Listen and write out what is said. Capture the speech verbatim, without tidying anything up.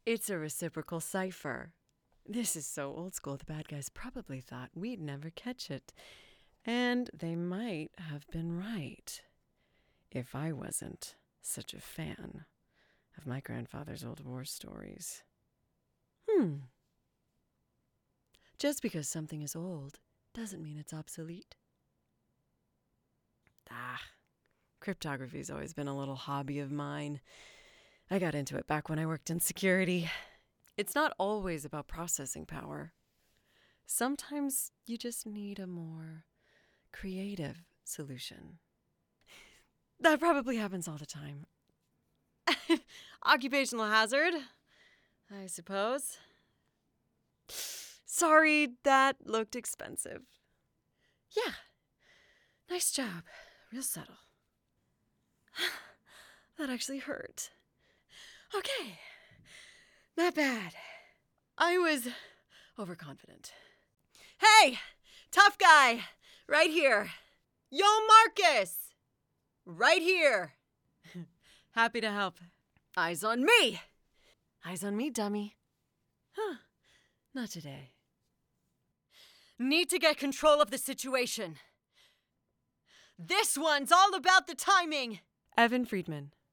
It's a reciprocal cipher. This is so old school, the bad guys probably thought we'd never catch it. And they might have been right. If I wasn't such a fan of my grandfather's old war stories. Hmm. Just because something is old doesn't mean it's obsolete. Ah, cryptography's always been a little hobby of mine. I got into it back when I worked in security. It's not always about processing power. Sometimes you just need a more creative solution. That probably happens all the time. Occupational hazard, I suppose. Sorry, that looked expensive. Yeah, nice job. Real subtle. That actually hurt. Okay, not bad. I was overconfident. Hey, tough guy, right here. Yo, Marcus, right here. Happy to help. Eyes on me. Eyes on me, dummy. Huh, not today. Need to get control of the situation. This one's all about the timing. Evan Friedman,